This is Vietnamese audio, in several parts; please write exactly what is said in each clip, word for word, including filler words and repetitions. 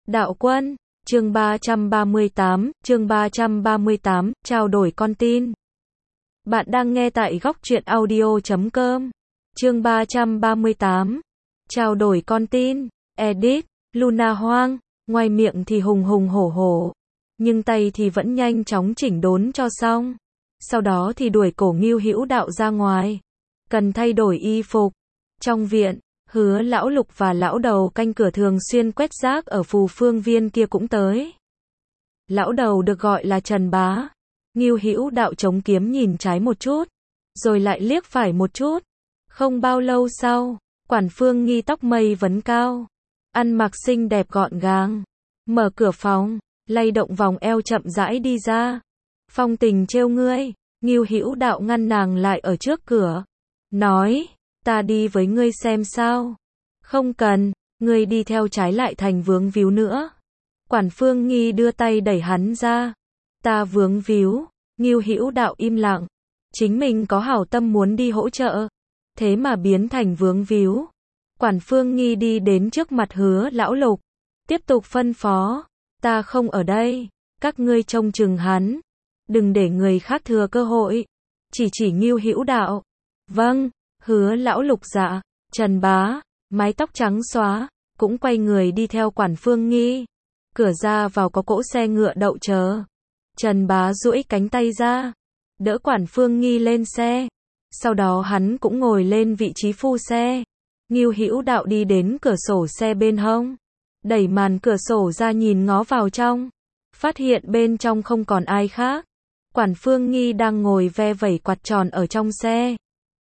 Đạo Quân, chương ba trăm ba mươi tám, chương ba trăm ba mươi tám, trao đổi con tin. Bạn đang nghe tại góc truyện audio chấm com. Chương ba trăm ba mươi tám, trao đổi con tin. Edit, Luna Hoang, ngoài miệng thì hùng hùng hổ hổ, nhưng tay thì vẫn nhanh chóng chỉnh đốn cho xong. Sau đó thì đuổi cổ Ngưu Hữu Đạo ra ngoài. Cần thay đổi y phục. Trong viện, Hứa lão Lục và lão đầu canh cửa thường xuyên quét rác ở Phù Phương Viên kia cũng tới. Lão đầu được gọi là Trần Bá. Ngưu Hữu Đạo chống kiếm nhìn trái một chút, rồi lại liếc phải một chút. Không bao lâu sau, Quản Phương Nghi tóc mây vấn cao, ăn mặc xinh đẹp gọn gàng, mở cửa phòng, lay động vòng eo chậm rãi đi ra. Phong Tình trêu ngươi. Ngưu Hữu Đạo ngăn nàng lại ở trước cửa, nói, ta đi với ngươi xem sao. Không cần, ngươi đi theo trái lại thành vướng víu nữa. Quản Phương Nghi đưa tay đẩy hắn ra. Ta vướng víu. Ngưu Hữu Đạo im lặng. Chính mình có hảo tâm muốn đi hỗ trợ, thế mà biến thành vướng víu. Quản Phương Nghi đi đến trước mặt Hứa lão Lục, tiếp tục phân phó, ta không ở đây, các ngươi trông chừng hắn, đừng để người khác thừa cơ hội. Chỉ chỉ Ngưu Hữu Đạo. Vâng. Hứa lão Lục dạ. Trần Bá, mái tóc trắng xóa, cũng quay người đi theo Quản Phương Nghi. Cửa ra vào có cỗ xe ngựa đậu chờ. Trần Bá duỗi cánh tay ra, đỡ Quản Phương Nghi lên xe. Sau đó hắn cũng ngồi lên vị trí phu xe. Ngưu Hữu Đạo đi đến cửa sổ xe bên hông, đẩy màn cửa sổ ra nhìn ngó vào trong, phát hiện bên trong không còn ai khác. Quản Phương Nghi đang ngồi ve vẩy quạt tròn ở trong xe.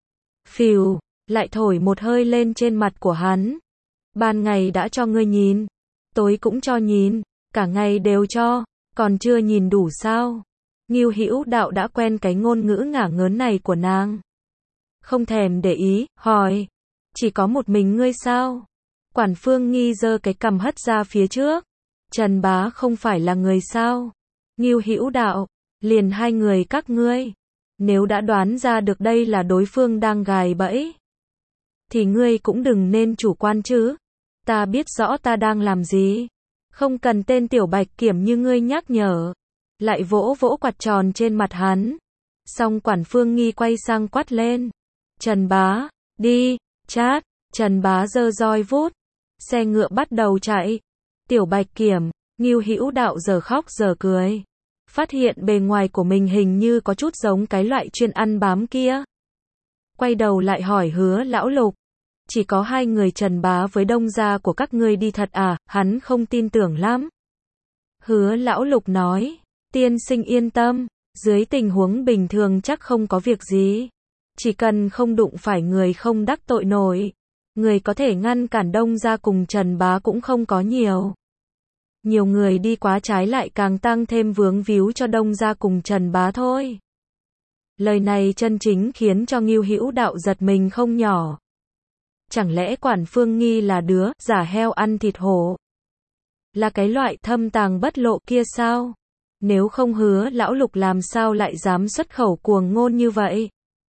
Phìu, lại thổi một hơi lên trên mặt của hắn. Ban ngày đã cho ngươi nhìn, tối cũng cho nhìn, cả ngày đều cho, còn chưa nhìn đủ sao? Ngưu Hữu Đạo đã quen cái ngôn ngữ ngả ngớn này của nàng. Không thèm để ý, hỏi, chỉ có một mình ngươi sao? Quản Phương Nghi giơ cái cằm hất ra phía trước. Trần Bá không phải là người sao? Ngưu Hữu Đạo, liền hai người các ngươi. Nếu đã đoán ra được đây là đối phương đang gài bẫy, thì ngươi cũng đừng nên chủ quan chứ. Ta biết rõ ta đang làm gì. Không cần tên tiểu bạch kiểm như ngươi nhắc nhở. Lại vỗ vỗ quạt tròn trên mặt hắn. Xong Quản Phương Nghi quay sang quát lên. Trần Bá, đi, chát. Trần Bá giơ roi vút. Xe ngựa bắt đầu chạy. Tiểu bạch kiểm, Ngưu Hữu Đạo giờ khóc giờ cười. Phát hiện bề ngoài của mình hình như có chút giống cái loại chuyên ăn bám kia. Quay đầu lại hỏi Hứa lão Lục. Chỉ có hai người Trần Bá với Đông gia của các ngươi đi thật à? Hắn không tin tưởng lắm. Hứa lão Lục nói. Tiên sinh yên tâm. Dưới tình huống bình thường chắc không có việc gì. Chỉ cần không đụng phải người không đắc tội nổi. Người có thể ngăn cản Đông gia cùng Trần Bá cũng không có nhiều. Nhiều người đi quá trái lại càng tăng thêm vướng víu cho Đông gia cùng Trần Bá thôi. Lời này chân chính khiến cho Ngưu Hữu Đạo giật mình không nhỏ. Chẳng lẽ Quản Phương Nghi là đứa giả heo ăn thịt hổ? Là cái loại thâm tàng bất lộ kia sao? Nếu không Hứa lão Lục làm sao lại dám xuất khẩu cuồng ngôn như vậy?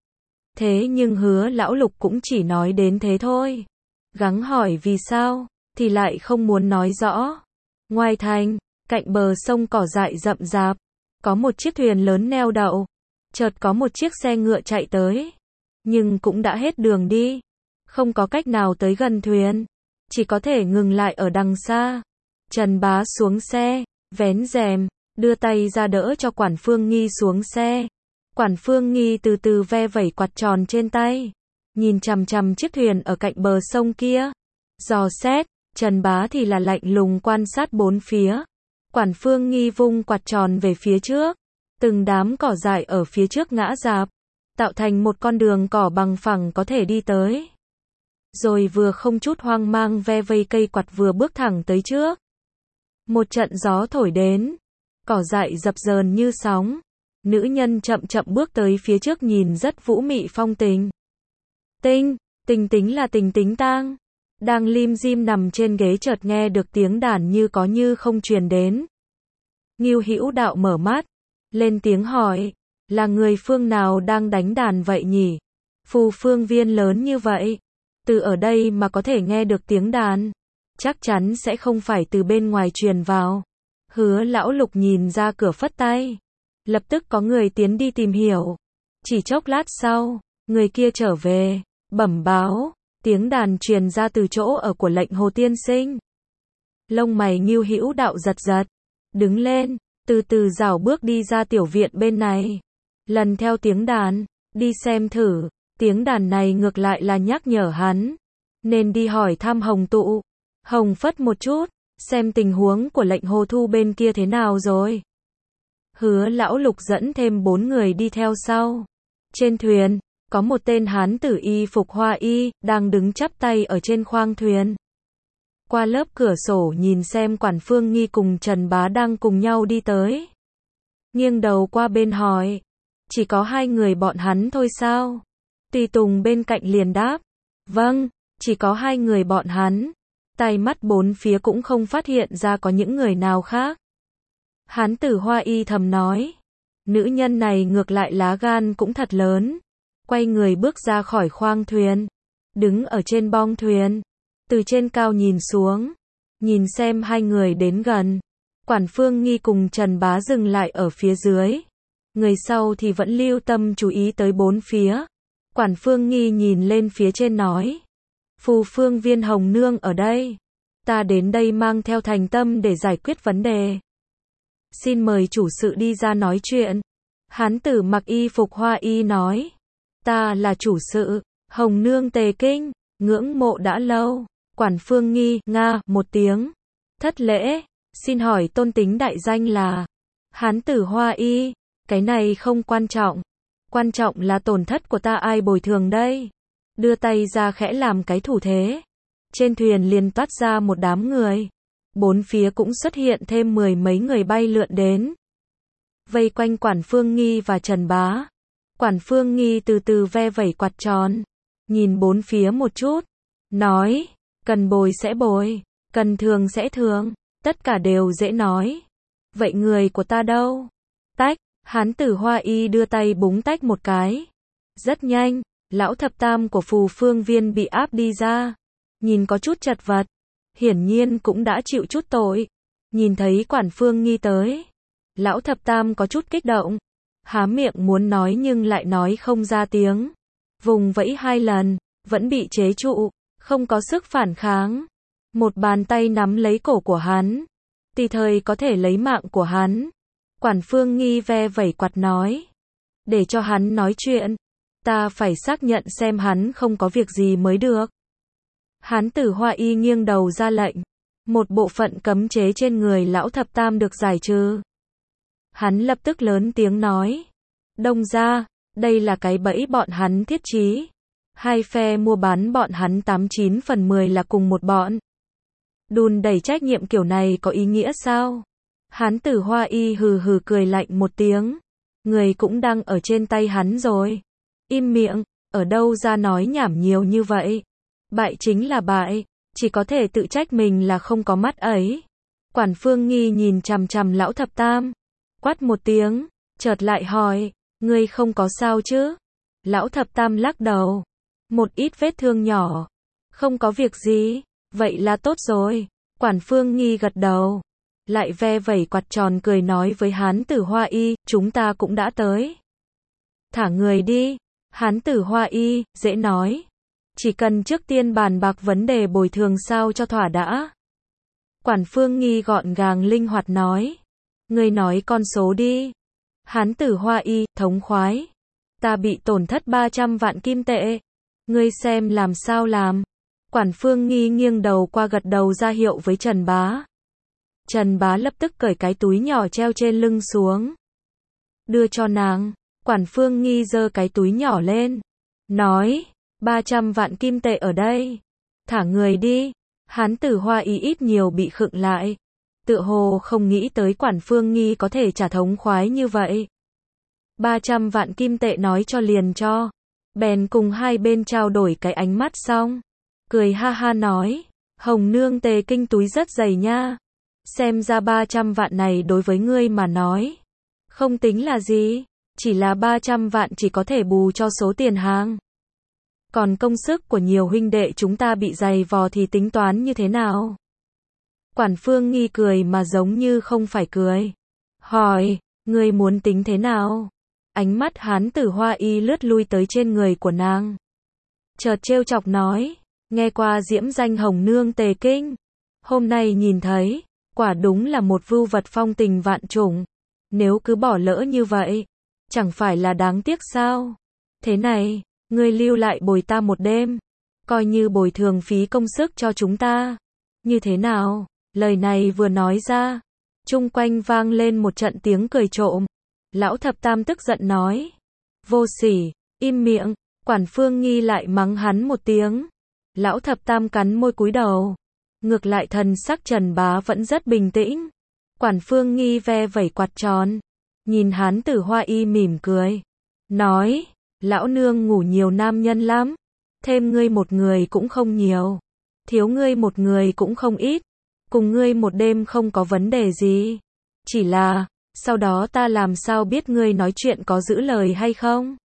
Thế nhưng Hứa lão Lục cũng chỉ nói đến thế thôi. Gắng hỏi vì sao, thì lại không muốn nói rõ. Ngoài thành, cạnh bờ sông cỏ dại rậm rạp, có một chiếc thuyền lớn neo đậu. Chợt có một chiếc xe ngựa chạy tới, nhưng cũng đã hết đường đi, không có cách nào tới gần thuyền, chỉ có thể ngừng lại ở đằng xa. Trần Bá xuống xe, vén rèm, đưa tay ra đỡ cho Quản Phương Nghi xuống xe. Quản Phương Nghi từ từ ve vẩy quạt tròn trên tay, nhìn chằm chằm chiếc thuyền ở cạnh bờ sông kia, dò xét. Trần Bá thì là lạnh lùng quan sát bốn phía. Quản Phương Nghi vung quạt tròn về phía trước. Từng đám cỏ dại ở phía trước ngã rạp, tạo thành một con đường cỏ bằng phẳng có thể đi tới. Rồi vừa không chút hoang mang ve vây cây quạt vừa bước thẳng tới trước. Một trận gió thổi đến, cỏ dại dập dờn như sóng. Nữ nhân chậm chậm bước tới phía trước nhìn rất vũ mị phong tình. Tinh, tình tính là Tình Tính Tang. Đang lim dim nằm trên ghế chợt nghe được tiếng đàn như có như không truyền đến. Ngưu Hữu Đạo mở mắt, lên tiếng hỏi, là người phương nào đang đánh đàn vậy nhỉ? Phù Phương Viên lớn như vậy, từ ở đây mà có thể nghe được tiếng đàn. chắc chắn sẽ không phải từ bên ngoài truyền vào. Hứa lão lục nhìn ra cửa phất tay. Lập tức có người tiến đi tìm hiểu. Chỉ chốc lát sau, người kia trở về, bẩm báo, tiếng đàn truyền ra từ chỗ ở của lệnh Hồ tiên sinh. Lông mày Ngưu Hữu Đạo giật giật, đứng lên, từ từ rảo bước đi ra tiểu viện bên này. Lần theo tiếng đàn, đi xem thử, tiếng đàn này ngược lại là nhắc nhở hắn, nên đi hỏi thăm Hồng Tụ, Hồng Phất một chút, xem tình huống của lệnh Hồ Thu bên kia thế nào rồi. Hứa lão lục dẫn thêm bốn người đi theo sau. Trên thuyền, có một tên hán tử y phục hoa y, đang đứng chắp tay ở trên khoang thuyền. Qua lớp cửa sổ nhìn xem Quản Phương Nghi cùng Trần Bá đang cùng nhau đi tới. Nghiêng đầu qua bên hỏi, chỉ có hai người bọn hắn thôi sao? Tùy Tùng bên cạnh liền đáp, vâng, chỉ có hai người bọn hắn. Tai mắt bốn phía cũng không phát hiện ra có những người nào khác. Hán tử hoa y thầm nói, nữ nhân này ngược lại lá gan cũng thật lớn. Quay người bước ra khỏi khoang thuyền, đứng ở trên bong thuyền, từ trên cao nhìn xuống, nhìn xem hai người đến gần. Quản Phương Nghi cùng Trần Bá dừng lại ở phía dưới, người sau thì vẫn lưu tâm chú ý tới bốn phía. Quản Phương Nghi nhìn lên phía trên nói, Phù Phương Viên Hồng Nương ở đây, ta đến đây mang theo thành tâm để giải quyết vấn đề. Xin mời chủ sự đi ra nói chuyện. Hán tử mặc y phục hoa y nói, ta là chủ sự, Hồng Nương tề kinh, ngưỡng mộ đã lâu. Quản Phương Nghi, nga, một tiếng, thất lễ, xin hỏi tôn tính đại danh là. Hán tử hoa y, cái này không quan trọng, quan trọng là tổn thất của ta ai bồi thường đây. Đưa tay ra khẽ làm cái thủ thế. Trên thuyền liền toát ra một đám người. Bốn phía cũng xuất hiện thêm mười mấy người bay lượn đến. Vây quanh Quản Phương Nghi và Trần Bá. Quản Phương Nghi từ từ ve vẩy quạt tròn, nhìn bốn phía một chút, nói, cần bồi sẽ bồi, cần thường sẽ thường, tất cả đều dễ nói. Vậy người của ta đâu? Tách, hán tử hoa y đưa tay búng tách một cái. Rất nhanh, lão thập tam của Phù Phương Viên bị áp đi ra, nhìn có chút chật vật, hiển nhiên cũng đã chịu chút tội. Nhìn thấy Quản Phương Nghi tới, lão thập tam có chút kích động, há miệng muốn nói nhưng lại nói không ra tiếng. Vùng vẫy hai lần, vẫn bị chế trụ, không có sức phản kháng. Một bàn tay nắm lấy cổ của hắn, tùy thời có thể lấy mạng của hắn. Quản Phương Nghi ve vẩy quạt nói, để cho hắn nói chuyện, ta phải xác nhận xem hắn không có việc gì mới được. Hán tử hoa y nghiêng đầu ra lệnh, một bộ phận cấm chế trên người lão thập tam được giải trừ. Hắn lập tức lớn tiếng nói, đông ra, đây là cái bẫy bọn hắn thiết trí. Hai phe mua bán bọn hắn tám chín phần mười là cùng một bọn. Đùn đẩy trách nhiệm kiểu này có ý nghĩa sao? Hán tử hoa y hừ hừ cười lạnh một tiếng. Người cũng đang ở trên tay hắn rồi. Im miệng, ở đâu ra nói nhảm nhiều như vậy. Bại chính là bại, chỉ có thể tự trách mình là không có mắt ấy. Quản Phương Nghi nhìn chằm chằm lão thập tam, quát một tiếng, chợt lại hỏi, ngươi không có sao chứ? Lão thập tam lắc đầu, một ít vết thương nhỏ, không có việc gì, vậy là tốt rồi. Quản Phương Nghi gật đầu, lại ve vẩy quạt tròn cười nói với hán tử hoa y, chúng ta cũng đã tới. Thả người đi. Hán tử hoa y, dễ nói. Chỉ cần trước tiên bàn bạc vấn đề bồi thường sao cho thỏa đã. Quản Phương Nghi gọn gàng linh hoạt nói. Ngươi nói con số đi. Hán tử hoa y, thống khoái. Ta bị tổn thất ba trăm vạn kim tệ. Ngươi xem làm sao làm. Quản Phương Nghi nghiêng đầu qua gật đầu ra hiệu với Trần Bá. Trần Bá lập tức cởi cái túi nhỏ treo trên lưng xuống, đưa cho nàng. Quản Phương Nghi giơ cái túi nhỏ lên, nói, ba trăm vạn kim tệ ở đây. Thả người đi. Hán tử hoa y ít nhiều bị khựng lại. Tựa hồ không nghĩ tới Quản Phương Nghi có thể trả thống khoái như vậy. ba trăm vạn kim tệ nói cho liền cho. Bèn cùng hai bên trao đổi cái ánh mắt xong. Cười ha ha nói, Hồng Nương tề kinh túi rất dày nha. Xem ra ba trăm vạn này đối với ngươi mà nói, không tính là gì. Chỉ là ba trăm vạn chỉ có thể bù cho số tiền hàng. Còn công sức của nhiều huynh đệ chúng ta bị dày vò thì tính toán như thế nào? Quản Phương Nghi cười mà giống như không phải cười. Hỏi, ngươi muốn tính thế nào? Ánh mắt Hán Tử Hoa Y lướt lui tới trên người của nàng. Chợt trêu chọc nói, nghe qua diễm danh Hồng Nương tề kinh. Hôm nay nhìn thấy, quả đúng là một vưu vật phong tình vạn trùng. Nếu cứ bỏ lỡ như vậy, chẳng phải là đáng tiếc sao? Thế này, ngươi lưu lại bồi ta một đêm, coi như bồi thường phí công sức cho chúng ta. Như thế nào? Lời này vừa nói ra, chung quanh vang lên một trận tiếng cười trộm. Lão Thập Tam tức giận nói, vô sỉ, im miệng. Quản Phương Nghi lại mắng hắn một tiếng. Lão Thập Tam cắn môi cúi đầu. Ngược lại thần sắc Trần Bá vẫn rất bình tĩnh. Quản Phương Nghi ve vẩy quạt tròn, nhìn Hán Tử Hoa Y mỉm cười, nói, lão nương ngủ nhiều nam nhân lắm, thêm ngươi một người cũng không nhiều, thiếu ngươi một người cũng không ít, cùng ngươi một đêm không có vấn đề gì, chỉ là, sau đó ta làm sao biết ngươi nói chuyện có giữ lời hay không?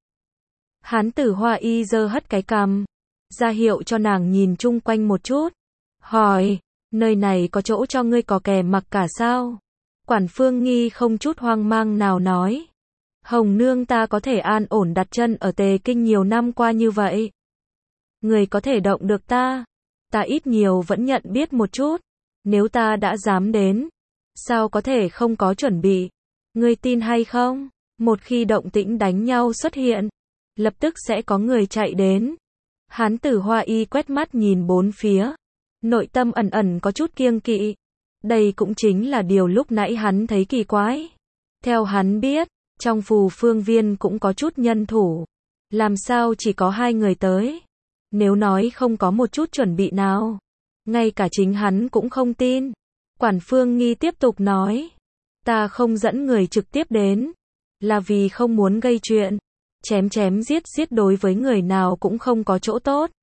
Hán Tử Hoa Y giơ hất cái cằm, ra hiệu cho nàng nhìn chung quanh một chút, hỏi, nơi này có chỗ cho ngươi có kè mặc cả sao? Quản Phương Nghi không chút hoang mang nào nói, Hồng Nương ta có thể an ổn đặt chân ở Tề Kinh nhiều năm qua như vậy. Người có thể động được ta, ta ít nhiều vẫn nhận biết một chút, nếu ta đã dám đến, sao có thể không có chuẩn bị, ngươi tin hay không? Một khi động tĩnh đánh nhau xuất hiện, lập tức sẽ có người chạy đến. Hán Tử Hoa Y quét mắt nhìn bốn phía, nội tâm ẩn ẩn có chút kiêng kỵ. Đây cũng chính là điều lúc nãy hắn thấy kỳ quái. Theo hắn biết, trong Phù Phương Viên cũng có chút nhân thủ. Làm sao chỉ có hai người tới? Nếu nói không có một chút chuẩn bị nào, ngay cả chính hắn cũng không tin. Quản Phương Nghi tiếp tục nói, ta không dẫn người trực tiếp đến, là vì không muốn gây chuyện. Chém chém giết giết đối với người nào cũng không có chỗ tốt.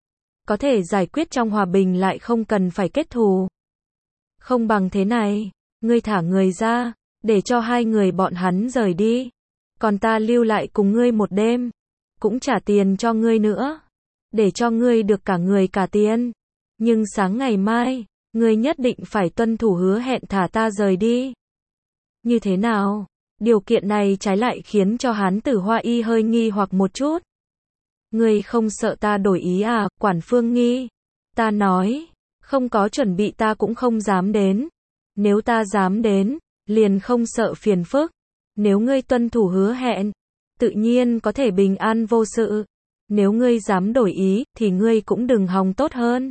Có thể giải quyết trong hòa bình lại không cần phải kết thù. Không bằng thế này, ngươi thả người ra, để cho hai người bọn hắn rời đi. Còn ta lưu lại cùng ngươi một đêm, cũng trả tiền cho ngươi nữa, để cho ngươi được cả người cả tiền. Nhưng sáng ngày mai, ngươi nhất định phải tuân thủ hứa hẹn thả ta rời đi. Như thế nào? Điều kiện này trái lại khiến cho Hán Tử Hoa Y hơi nghi hoặc một chút. Ngươi không sợ ta đổi ý à? Quản Phương Nghi. Ta nói, không có chuẩn bị ta cũng không dám đến. Nếu ta dám đến, liền không sợ phiền phức. Nếu ngươi tuân thủ hứa hẹn, tự nhiên có thể bình an vô sự. Nếu ngươi dám đổi ý, thì ngươi cũng đừng hòng tốt hơn.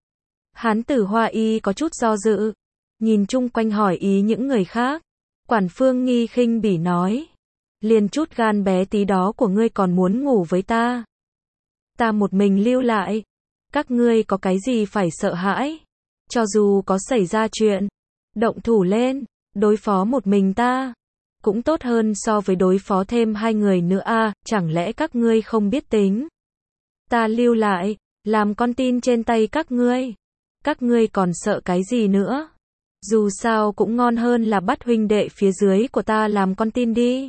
Hán Tử Hoa Y có chút do dự, nhìn chung quanh hỏi ý những người khác. Quản Phương Nghi khinh bỉ nói, liền chút gan bé tí đó của ngươi còn muốn ngủ với ta. Ta một mình lưu lại, các ngươi có cái gì phải sợ hãi? Cho dù có xảy ra chuyện, động thủ lên, đối phó một mình ta, cũng tốt hơn so với đối phó thêm hai người nữa à, chẳng lẽ các ngươi không biết tính? Ta lưu lại, làm con tin trên tay các ngươi, các ngươi còn sợ cái gì nữa? Dù sao cũng ngon hơn là bắt huynh đệ phía dưới của ta làm con tin đi.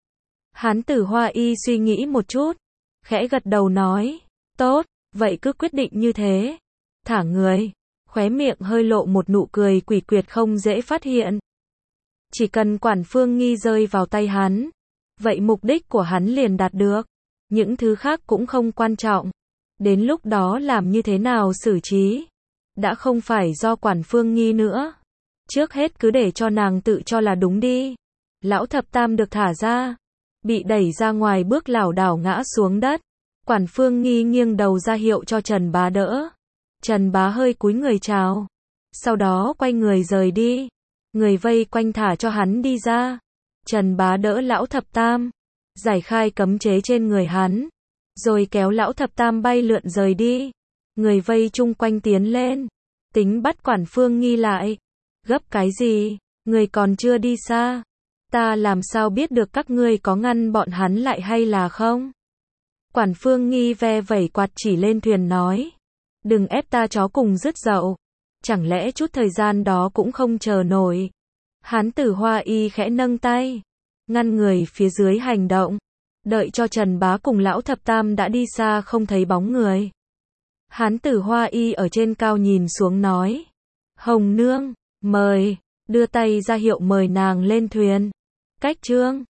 Hán Tử Hoa Y suy nghĩ một chút, khẽ gật đầu nói, tốt, vậy cứ quyết định như thế. Thả người, khóe miệng hơi lộ một nụ cười quỷ quyệt không dễ phát hiện. Chỉ cần Quản Phương Nghi rơi vào tay hắn, vậy mục đích của hắn liền đạt được. Những thứ khác cũng không quan trọng. Đến lúc đó làm như thế nào xử trí, đã không phải do Quản Phương Nghi nữa. Trước hết cứ để cho nàng tự cho là đúng đi. Lão Thập Tam được thả ra, bị đẩy ra ngoài bước lảo đảo ngã xuống đất. Quản Phương Nghi nghiêng đầu ra hiệu cho Trần Bá đỡ. Trần Bá hơi cúi người chào, sau đó quay người rời đi. Người vây quanh thả cho hắn đi ra. Trần Bá đỡ Lão Thập Tam, giải khai cấm chế trên người hắn, rồi kéo Lão Thập Tam bay lượn rời đi. Người vây chung quanh tiến lên, tính bắt Quản Phương Nghi lại. Gấp cái gì? Người còn chưa đi xa. Ta làm sao biết được các ngươi có ngăn bọn hắn lại hay là không? Quản Phương Nghi ve vẩy quạt chỉ lên thuyền nói, đừng ép ta chó cùng rứt dậu. Chẳng lẽ chút thời gian đó cũng không chờ nổi? Hán Tử Hoa Y khẽ nâng tay, ngăn người phía dưới hành động. Đợi cho Trần Bá cùng Lão Thập Tam đã đi xa không thấy bóng người. Hán Tử Hoa Y ở trên cao nhìn xuống nói, Hồng Nương, Mời, đưa tay ra hiệu mời nàng lên thuyền. Cách chương